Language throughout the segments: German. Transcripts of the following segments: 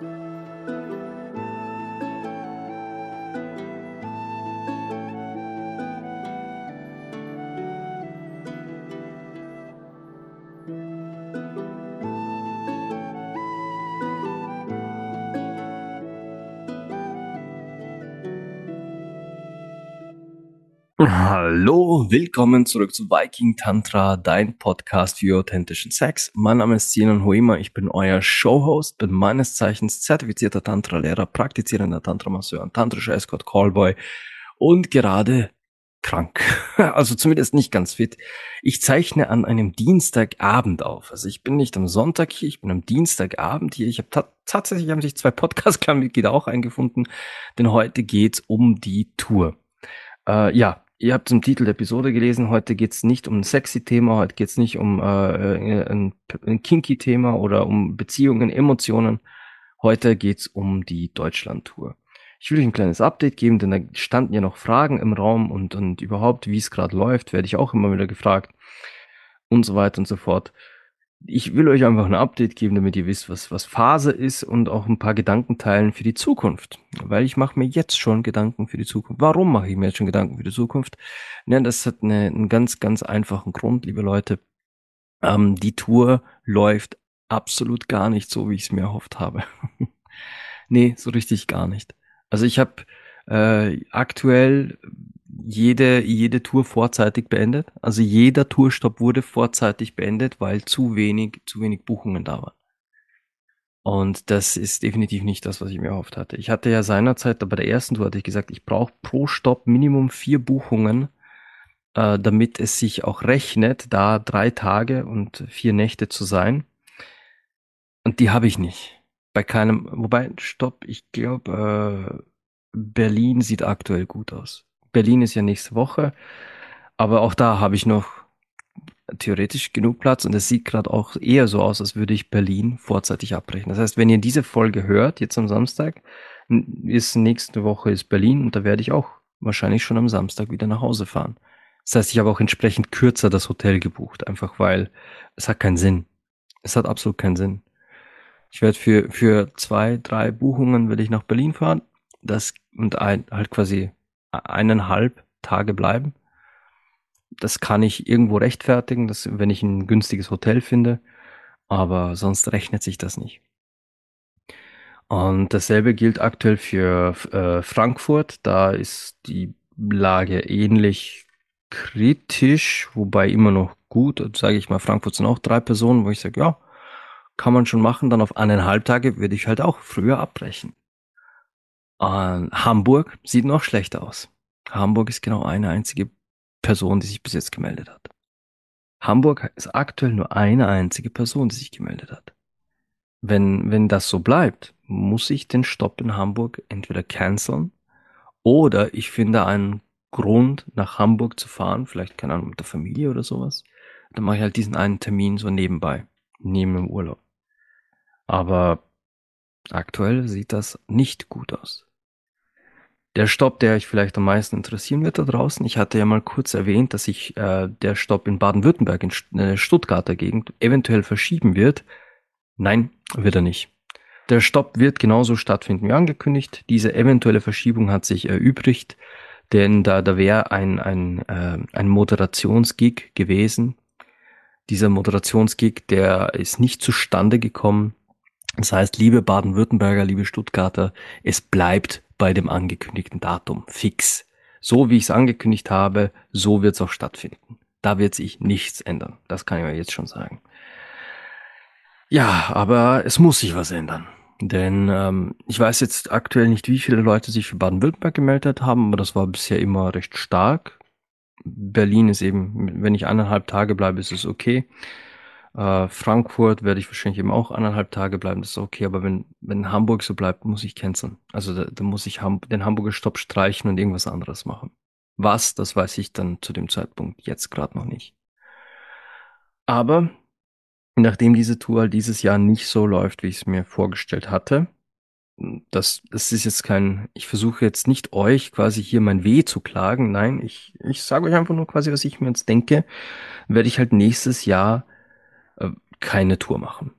Hallo, willkommen zurück zu Viking Tantra, dein Podcast für authentischen Sex. Mein Name ist Sinan Huema, ich bin euer Showhost, bin meines Zeichens zertifizierter Tantra-Lehrer, praktizierender Tantra-Masseur und tantrischer Escort-Callboy und gerade krank, also zumindest nicht ganz fit. Ich zeichne an einem Dienstagabend auf, also ich bin nicht am Sonntag hier, ich bin am Dienstagabend hier. Ich habe tatsächlich haben sich 2 Podcast-Clan-Mitglieder auch eingefunden, denn heute geht's um die Tour. Ja, ihr habt im Titel der Episode gelesen, heute geht's nicht um ein sexy Thema, heute geht's nicht um ein kinky Thema oder um Beziehungen, Emotionen. Heute geht's um die Deutschland-Tour. Ich will euch ein kleines Update geben, denn da standen ja noch Fragen im Raum und überhaupt, wie es gerade läuft, werde ich auch immer wieder gefragt und so weiter und so fort. Ich will euch einfach ein Update geben, damit ihr wisst, was Phase ist und auch ein paar Gedanken teilen für die Zukunft. Weil ich mache mir jetzt schon Gedanken für die Zukunft. Warum mache ich mir jetzt schon Gedanken für die Zukunft? Ne, das hat einen ganz, ganz einfachen Grund, liebe Leute. Die Tour läuft absolut gar nicht so, wie ich es mir erhofft habe. Nee, so richtig gar nicht. Also ich habe aktuell jede Tour vorzeitig beendet. Also jeder Tourstopp wurde vorzeitig beendet, weil zu wenig Buchungen da waren. Und das ist definitiv nicht das, was ich mir erhofft hatte. Ich hatte ja seinerzeit, bei der ersten Tour hatte ich gesagt, ich brauche pro Stopp Minimum 4 Buchungen, damit es sich auch rechnet, da 3 Tage und 4 Nächte zu sein. Und die habe ich nicht. Bei keinem, wobei, stopp, ich glaube, Berlin sieht aktuell gut aus. Berlin ist ja nächste Woche, aber auch da habe ich noch theoretisch genug Platz und es sieht gerade auch eher so aus, als würde ich Berlin vorzeitig abbrechen. Das heißt, wenn ihr diese Folge hört, jetzt am Samstag, ist nächste Woche ist Berlin und da werde ich auch wahrscheinlich schon am Samstag wieder nach Hause fahren. Das heißt, ich habe auch entsprechend kürzer das Hotel gebucht, einfach weil es hat keinen Sinn. Es hat absolut keinen Sinn. Ich werde für 2, 3 Buchungen will ich nach Berlin fahren, das und halt quasi 1,5 Tage bleiben. Das kann ich irgendwo rechtfertigen, wenn ich ein günstiges Hotel finde, aber sonst rechnet sich das nicht. Und dasselbe gilt aktuell für Frankfurt. Da ist die Lage ähnlich kritisch, wobei immer noch gut. Sage ich mal, Frankfurt sind auch 3 Personen, wo ich sage, ja, kann man schon machen. Dann auf 1,5 Tage würde ich halt auch früher abbrechen. Hamburg sieht noch schlechter aus. Hamburg ist genau eine einzige Person, die sich bis jetzt gemeldet hat. Hamburg ist aktuell nur eine einzige Person, die sich gemeldet hat. Wenn das so bleibt, muss ich den Stopp in Hamburg entweder canceln oder ich finde einen Grund, nach Hamburg zu fahren, vielleicht, keine Ahnung, mit der Familie oder sowas. Dann mache ich halt diesen einen Termin so nebenbei, neben dem Urlaub. Aber aktuell sieht das nicht gut aus. Der Stopp, der euch vielleicht am meisten interessieren wird da draußen, ich hatte ja mal kurz erwähnt, dass sich der Stopp in Baden-Württemberg, in Stuttgarter Gegend, eventuell verschieben wird. Nein, wird er nicht. Der Stopp wird genauso stattfinden wie angekündigt. Diese eventuelle Verschiebung hat sich erübrigt, denn da wäre ein Moderationsgig gewesen. Dieser Moderationsgig, der ist nicht zustande gekommen. Das heißt, liebe Baden-Württemberger, liebe Stuttgarter, es bleibt bei dem angekündigten Datum fix. So wie ich es angekündigt habe, so wird es auch stattfinden. Da wird sich nichts ändern. Das kann ich euch jetzt schon sagen. Ja, aber es muss sich was ändern. Denn ich weiß jetzt aktuell nicht, wie viele Leute sich für Baden-Württemberg gemeldet haben, aber das war bisher immer recht stark. Berlin ist eben, wenn ich 1,5 Tage bleibe, ist es okay. Frankfurt werde ich wahrscheinlich eben auch 1,5 Tage bleiben, das ist okay, aber wenn Hamburg so bleibt, muss ich canceln. Also da muss ich den Hamburger Stopp streichen und irgendwas anderes machen. Was, das weiß ich dann zu dem Zeitpunkt jetzt gerade noch nicht. Aber nachdem diese Tour halt dieses Jahr nicht so läuft, wie ich es mir vorgestellt hatte, das ist jetzt ich versuche jetzt nicht euch quasi hier mein Weh zu klagen. Nein, ich sage euch einfach nur quasi, was ich mir jetzt denke, werde ich halt nächstes Jahr keine Tour machen.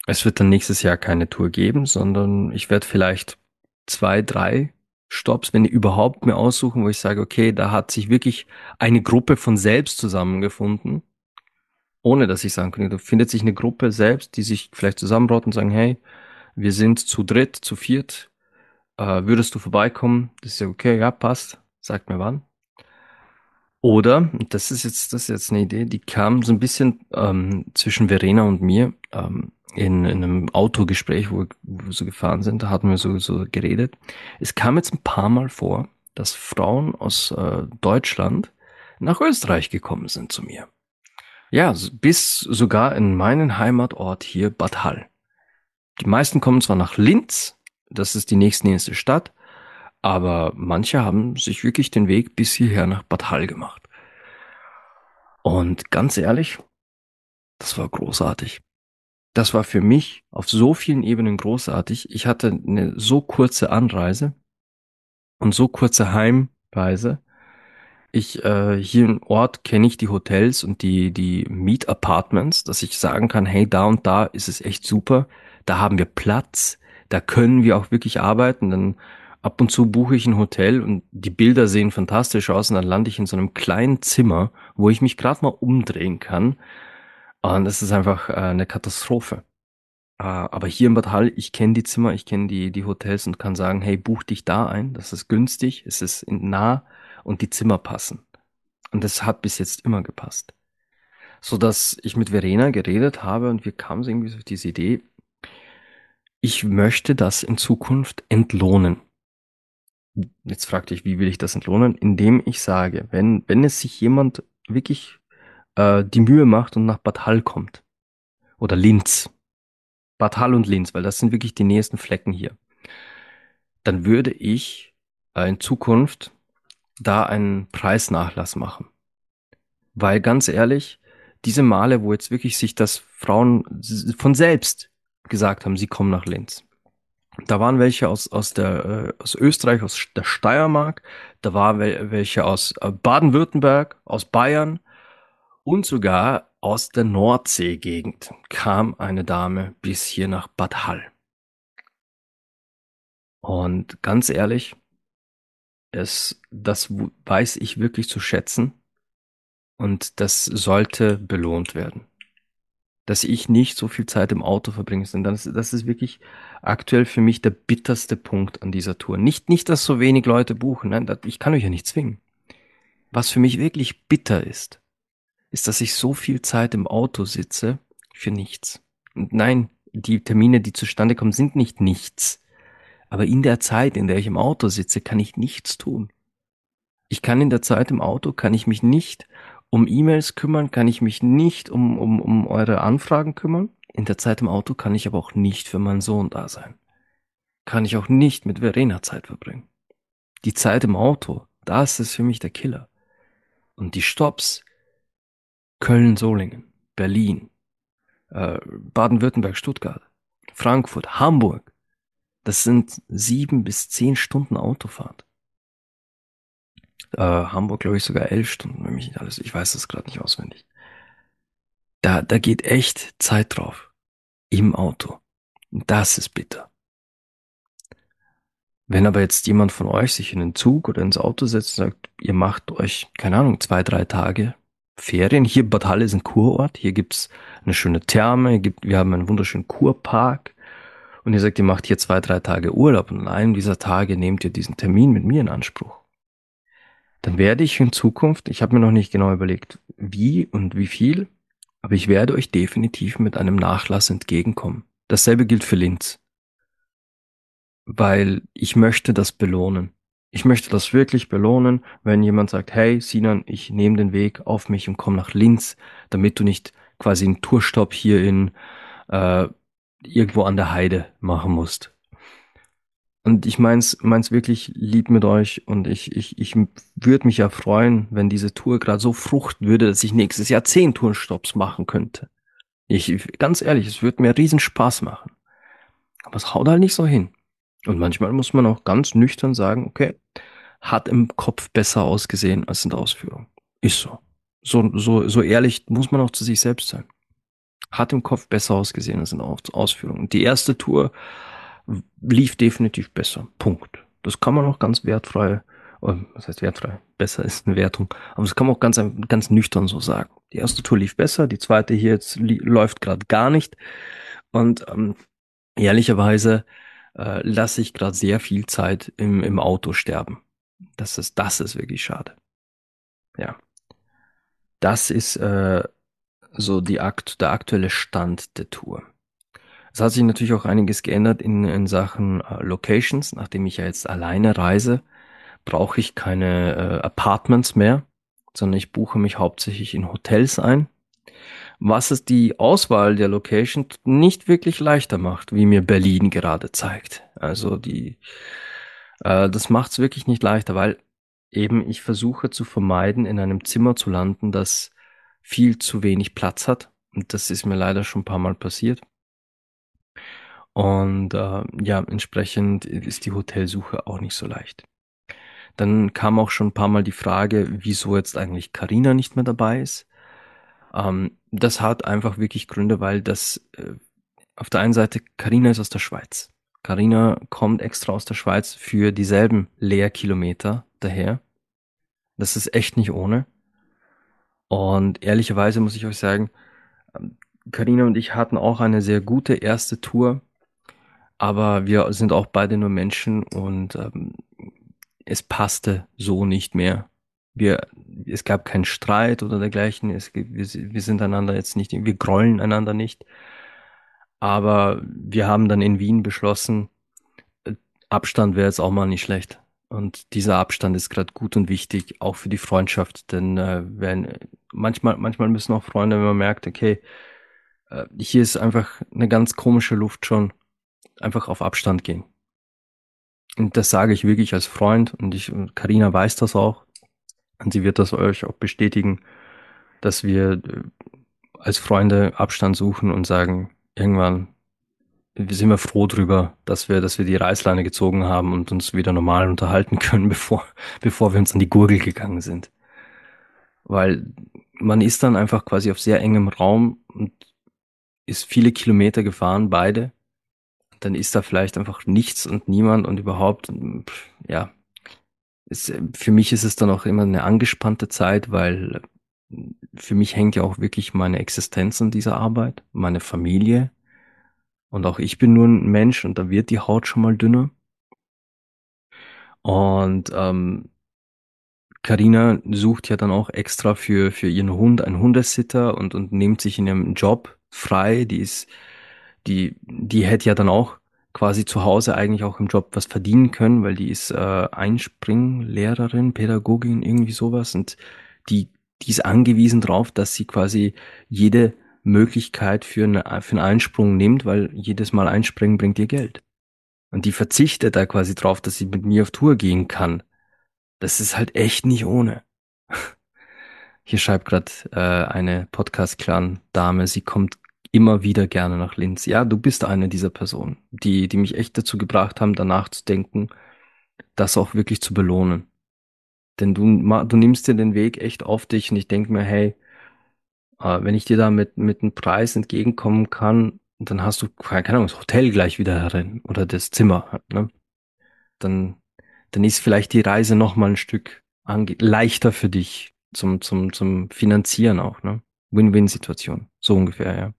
Es wird dann nächstes Jahr keine Tour geben, sondern ich werde vielleicht 2, 3 Stops, wenn überhaupt, mir aussuchen, wo ich sage, okay, da hat sich wirklich eine Gruppe von selbst zusammengefunden, ohne dass ich sagen könnte, da findet sich eine Gruppe selbst, die sich vielleicht zusammenbraut und sagen, hey, wir sind zu dritt, zu viert, würdest du vorbeikommen? Das ist ja okay, ja, passt, sagt mir wann. Oder, und das ist jetzt eine Idee, die kam so ein bisschen zwischen Verena und mir in einem Autogespräch, wo wir so gefahren sind, da hatten wir so geredet. Es kam jetzt ein paar Mal vor, dass Frauen aus Deutschland nach Österreich gekommen sind zu mir. Ja, bis sogar in meinen Heimatort hier, Bad Hall. Die meisten kommen zwar nach Linz, das ist die nächste Stadt, aber manche haben sich wirklich den Weg bis hierher nach Bad Hall gemacht. Und ganz ehrlich, das war großartig. Das war für mich auf so vielen Ebenen großartig. Ich hatte eine so kurze Anreise und so kurze Heimreise. Hier im Ort kenne ich die Hotels und die Mietapartments, dass ich sagen kann, hey, da und da ist es echt super. Da haben wir Platz. Da können wir auch wirklich arbeiten. Dann ab und zu buche ich ein Hotel und die Bilder sehen fantastisch aus und dann lande ich in so einem kleinen Zimmer, wo ich mich gerade mal umdrehen kann. Und es ist einfach eine Katastrophe. Aber hier in Bad Hall, ich kenne die Zimmer, ich kenne die Hotels und kann sagen, hey, buch dich da ein. Das ist günstig, es ist nah und die Zimmer passen. Und das hat bis jetzt immer gepasst. So dass ich mit Verena geredet habe und wir kamen so irgendwie so auf diese Idee, ich möchte das in Zukunft entlohnen. Jetzt fragte ich, wie will ich das entlohnen? Indem ich sage, wenn es sich jemand wirklich die Mühe macht und nach Bad Hall kommt oder Linz, Bad Hall und Linz, weil das sind wirklich die nächsten Flecken hier, dann würde ich in Zukunft da einen Preisnachlass machen. Weil ganz ehrlich, diese Male, wo jetzt wirklich sich das Frauen von selbst gesagt haben, sie kommen nach Linz. Da waren welche aus Österreich, aus der Steiermark, da waren welche aus Baden-Württemberg, aus Bayern und sogar aus der Nordseegegend kam eine Dame bis hier nach Bad Hall. Und ganz ehrlich, das weiß ich wirklich zu schätzen und das sollte belohnt werden. Dass ich nicht so viel Zeit im Auto verbringe, sondern das ist wirklich aktuell für mich der bitterste Punkt an dieser Tour. Nicht, dass so wenig Leute buchen, nein, ich kann euch ja nicht zwingen. Was für mich wirklich bitter ist, dass ich so viel Zeit im Auto sitze für nichts. Und nein, die Termine, die zustande kommen, sind nicht nichts. Aber in der Zeit, in der ich im Auto sitze, kann ich nichts tun. Ich kann in der Zeit im Auto, kann ich mich nicht um E-Mails kümmern, kann ich mich nicht um eure Anfragen kümmern. In der Zeit im Auto kann ich aber auch nicht für meinen Sohn da sein. Kann ich auch nicht mit Verena Zeit verbringen. Die Zeit im Auto, das ist für mich der Killer. Und die Stops, Köln, Solingen, Berlin, Baden-Württemberg, Stuttgart, Frankfurt, Hamburg, das sind 7 bis 10 Stunden Autofahrt. Hamburg, glaube ich, sogar 11 Stunden, wenn mich nicht alles. Ich weiß das gerade nicht auswendig. Da geht echt Zeit drauf. Im Auto. Und das ist bitter. Wenn aber jetzt jemand von euch sich in den Zug oder ins Auto setzt und sagt, ihr macht euch, keine Ahnung, 2, 3 Tage Ferien. Hier Bad Hall ist ein Kurort. Hier gibt's eine schöne Therme. Wir haben einen wunderschönen Kurpark. Und ihr sagt, ihr macht hier 2, 3 Tage Urlaub. Und an einem dieser Tage nehmt ihr diesen Termin mit mir in Anspruch. Dann werde ich in Zukunft, ich habe mir noch nicht genau überlegt, wie und wie viel, aber ich werde euch definitiv mit einem Nachlass entgegenkommen. Dasselbe gilt für Linz, weil ich möchte das belohnen. Ich möchte das wirklich belohnen, wenn jemand sagt, hey Sinan, ich nehme den Weg auf mich und komme nach Linz, damit du nicht quasi einen Tourstopp hier in äh, irgendwo an der Heide machen musst. Und ich meins wirklich lieb mit euch und ich würde mich ja freuen, wenn diese Tour gerade so fruchten würde, dass ich nächstes Jahr 10 Tourstopps machen könnte. Ganz ehrlich, es würde mir riesen Spaß machen. Aber es haut halt nicht so hin. Und manchmal muss man auch ganz nüchtern sagen, okay, hat im Kopf besser ausgesehen als in der Ausführung. Ist so. So ehrlich muss man auch zu sich selbst sein. Hat im Kopf besser ausgesehen als in der Ausführung. Die erste Tour lief definitiv besser. Punkt. Das kann man auch ganz wertfrei, was heißt wertfrei? Besser ist eine Wertung. Aber das kann man auch ganz nüchtern so sagen. Die erste Tour lief besser, die zweite hier jetzt läuft gerade gar nicht. Und ehrlicherweise lasse ich gerade sehr viel Zeit im Auto sterben. Das ist wirklich schade. Ja, das ist so der aktuelle Stand der Tour. Es hat sich natürlich auch einiges geändert in Sachen Locations. Nachdem ich ja jetzt alleine reise, brauche ich keine Apartments mehr, sondern ich buche mich hauptsächlich in Hotels ein, was es die Auswahl der Location nicht wirklich leichter macht, wie mir Berlin gerade zeigt. Also das macht es wirklich nicht leichter, weil eben ich versuche zu vermeiden, in einem Zimmer zu landen, das viel zu wenig Platz hat. Und das ist mir leider schon ein paar Mal passiert. Und ja, entsprechend ist die Hotelsuche auch nicht so leicht. Dann kam auch schon ein paar Mal die Frage, wieso jetzt eigentlich Carina nicht mehr dabei ist. Das hat einfach wirklich Gründe, weil das auf der einen Seite, Carina ist aus der Schweiz. Carina kommt extra aus der Schweiz für dieselben Lehrkilometer daher. Das ist echt nicht ohne. Und ehrlicherweise muss ich euch sagen, Carina und ich hatten auch eine sehr gute erste Tour, aber wir sind auch beide nur Menschen und es passte so nicht mehr. Es gab keinen Streit oder dergleichen. Wir sind einander jetzt nicht, wir grollen einander nicht. Aber wir haben dann in Wien beschlossen, äh, Abstand wäre jetzt auch mal nicht schlecht. Und dieser Abstand ist gerade gut und wichtig, auch für die Freundschaft. Denn manchmal müssen auch Freunde, wenn man merkt, okay, hier ist einfach eine ganz komische Luft schon, einfach auf Abstand gehen. Und das sage ich wirklich als Freund und Carina weiß das auch. Und sie wird das euch auch bestätigen, dass wir als Freunde Abstand suchen und sagen, irgendwann sind wir froh drüber, dass wir die Reißleine gezogen haben und uns wieder normal unterhalten können, bevor wir uns an die Gurgel gegangen sind. Weil man ist dann einfach quasi auf sehr engem Raum und ist viele Kilometer gefahren, beide. Dann ist da vielleicht einfach nichts und niemand und überhaupt, ja, für mich ist es dann auch immer eine angespannte Zeit, weil für mich hängt ja auch wirklich meine Existenz an dieser Arbeit, meine Familie. Und auch ich bin nur ein Mensch und da wird die Haut schon mal dünner. Und Carina sucht ja dann auch extra für ihren Hund einen Hundesitter und nimmt sich in ihrem Job frei. Die hätte ja dann auch quasi zu Hause eigentlich auch im Job was verdienen können, weil die ist Einspringlehrerin, Pädagogin, irgendwie sowas. Und die ist angewiesen drauf, dass sie quasi jede Möglichkeit für einen Einsprung nimmt, weil jedes Mal einspringen bringt ihr Geld. Und die verzichtet da quasi drauf, dass sie mit mir auf Tour gehen kann. Das ist halt echt nicht ohne. Hier schreibt gerade eine Podcast-Clan-Dame, sie kommt immer wieder gerne nach Linz. Ja, du bist eine dieser Personen, die mich echt dazu gebracht haben, danach zu denken, das auch wirklich zu belohnen. Denn du nimmst dir den Weg echt auf dich und ich denke mir, hey, wenn ich dir da mit einem Preis entgegenkommen kann, dann hast du, keine Ahnung, das Hotel gleich wieder herin oder das Zimmer, ne? Dann, dann ist vielleicht die Reise noch mal ein Stück leichter für dich zum Finanzieren auch, ne? Win-Win-Situation. So ungefähr, ja.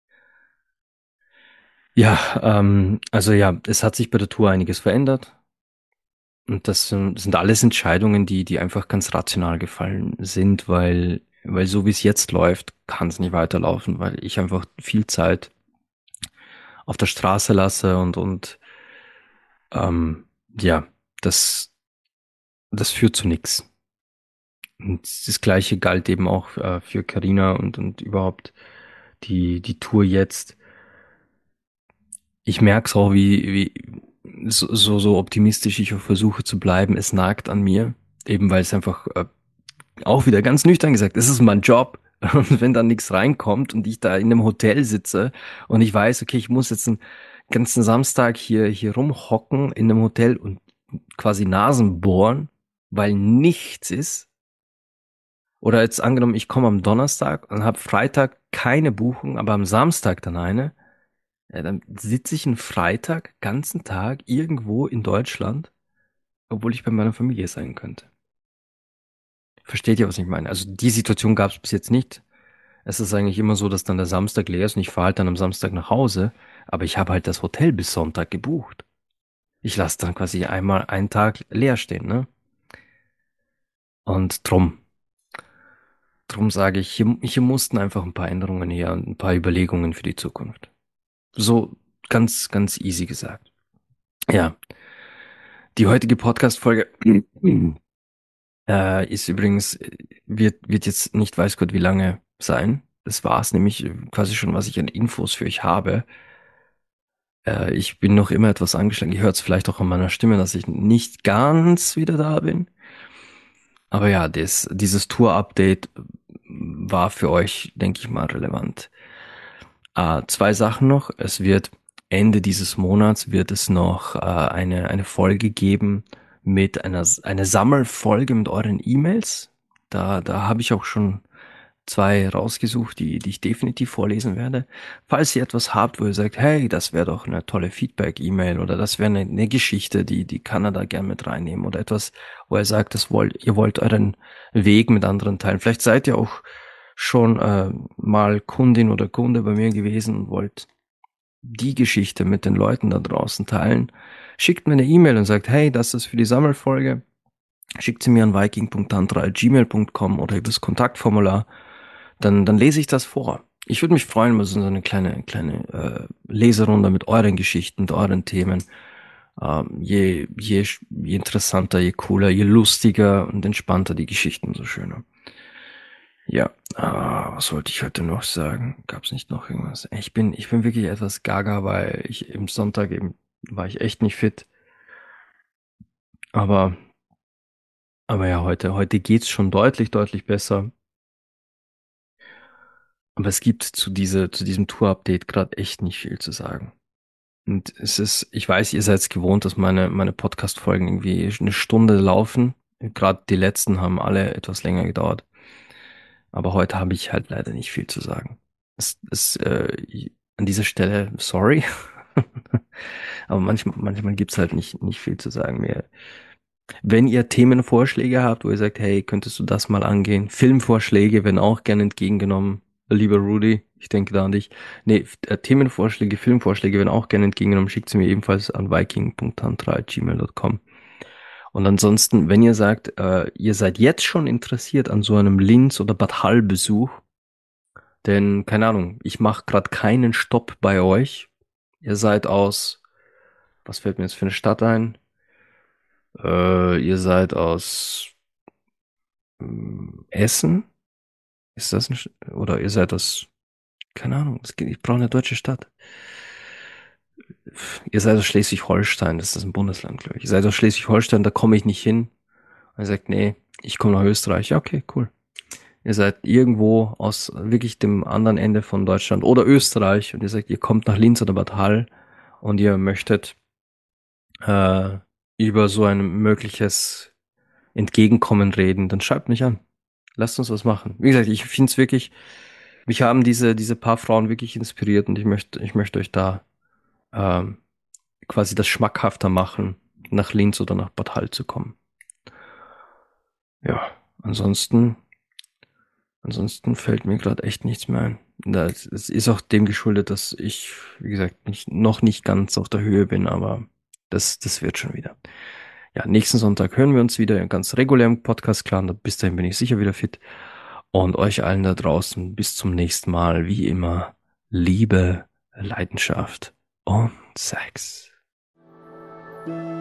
Ja, also ja, es hat sich bei der Tour einiges verändert. Und das sind alles Entscheidungen, die einfach ganz rational gefallen sind, weil so wie es jetzt läuft, kann es nicht weiterlaufen, weil ich einfach viel Zeit auf der Straße lasse und ja, das, das führt zu nichts. Und das Gleiche galt eben auch für Carina und überhaupt die Tour jetzt. Ich merke es auch, wie so optimistisch ich auch versuche zu bleiben. Es nagt an mir, eben weil es einfach auch wieder ganz nüchtern gesagt, es ist mein Job. Und wenn dann nichts reinkommt und ich da in einem Hotel sitze und ich weiß, okay, ich muss jetzt einen ganzen Samstag hier rumhocken in einem Hotel und quasi Nasen bohren, weil nichts ist, Oder jetzt angenommen, ich komme am Donnerstag und habe Freitag keine Buchung, aber am Samstag dann eine. Ja, dann sitze ich einen Freitag, ganzen Tag irgendwo in Deutschland, obwohl ich bei meiner Familie sein könnte. Versteht ihr, was ich meine? Also die Situation gab es bis jetzt nicht. Es ist eigentlich immer so, dass dann der Samstag leer ist und ich fahre halt dann am Samstag nach Hause, aber ich habe halt das Hotel bis Sonntag gebucht. Ich lasse dann quasi einmal einen Tag leer stehen, ne? Und drum sage ich, hier mussten einfach ein paar Änderungen her und ein paar Überlegungen für die Zukunft. So ganz, ganz easy gesagt. Ja, die heutige Podcast-Folge ist übrigens, wird jetzt nicht weiß Gott wie lange sein. Das war's nämlich quasi schon, was ich an Infos für euch habe. Ich bin noch immer etwas angeschlagen. Ihr hört es vielleicht auch an meiner Stimme, dass ich nicht ganz wieder da bin. Aber ja, dieses Tour-Update war für euch, denke ich mal, relevant. Zwei Sachen noch. Es wird Ende dieses Monats wird es noch eine Folge geben mit eine Sammelfolge mit euren E-Mails. Da habe ich auch schon zwei rausgesucht, die ich definitiv vorlesen werde. Falls ihr etwas habt, wo ihr sagt, hey, das wäre doch eine tolle Feedback-E-Mail oder das wäre eine Geschichte, die kann er da gern mit reinnehmen oder etwas, wo er sagt, ihr wollt euren Weg mit anderen teilen. Vielleicht seid ihr auch schon mal Kundin oder Kunde bei mir gewesen und wollt die Geschichte mit den Leuten da draußen teilen. Schickt mir eine E-Mail und sagt, hey, das ist für die Sammelfolge. Schickt sie mir an viking.tantra@gmail.com oder übers Kontaktformular. Dann lese ich das vor. Ich würde mich freuen über so eine kleine Leserunde mit euren Geschichten, mit euren Themen. Je interessanter, je cooler, je lustiger und entspannter die Geschichten, umso schöner. Ja, was wollte ich heute noch sagen? Gab es nicht noch irgendwas? Ich bin wirklich etwas gaga, weil ich im Sonntag eben war ich echt nicht fit. Aber, aber ja, heute geht's schon deutlich besser. Aber es gibt zu diesem Tour-Update gerade echt nicht viel zu sagen. Und ich weiß, ihr seid es gewohnt, dass meine Podcast-Folgen irgendwie eine Stunde laufen. Gerade die letzten haben alle etwas länger gedauert. Aber heute habe ich halt leider nicht viel zu sagen. An dieser Stelle, sorry. Aber manchmal gibt's halt nicht viel zu sagen mehr. Wenn ihr Themenvorschläge habt, wo ihr sagt, hey, könntest du das mal angehen? Filmvorschläge werden auch gerne entgegengenommen. Lieber Rudy, ich denke da an dich. Nee, Themenvorschläge, Filmvorschläge werden auch gerne entgegengenommen. Schickt sie mir ebenfalls an viking.tantra@gmail.com. Und ansonsten, wenn ihr sagt, ihr seid jetzt schon interessiert an so einem Linz- oder Bad Hall-Besuch, denn, keine Ahnung, ich mache gerade keinen Stopp bei euch. Ihr seid aus, was fällt mir jetzt für eine Stadt ein? Ihr seid aus Essen? Ist das oder ihr seid aus, keine Ahnung, ich brauche eine deutsche Stadt. Ihr seid aus Schleswig-Holstein, das ist ein Bundesland, glaube ich. Ihr seid aus Schleswig-Holstein, da komme ich nicht hin. Und er sagt, nee, ich komme nach Österreich. Ja, okay, cool. Ihr seid irgendwo aus wirklich dem anderen Ende von Deutschland oder Österreich und ihr sagt, ihr kommt nach Linz oder Bad Hall und ihr möchtet äh, über so ein mögliches Entgegenkommen reden, dann schreibt mich an. Lasst uns was machen. Wie gesagt, ich finde es wirklich, mich haben diese paar Frauen wirklich inspiriert und ich möchte euch da ähm, quasi das schmackhafter machen, nach Linz oder nach Bad Hall zu kommen. Ja, ansonsten fällt mir gerade echt nichts mehr ein. Es ist auch dem geschuldet, dass ich, wie gesagt, noch nicht ganz auf der Höhe bin, aber das wird schon wieder. Ja, nächsten Sonntag hören wir uns wieder in ganz regulärem Podcast, klar, und bis dahin bin ich sicher wieder fit. Und euch allen da draußen bis zum nächsten Mal, wie immer, Liebe, Leidenschaft und Sex.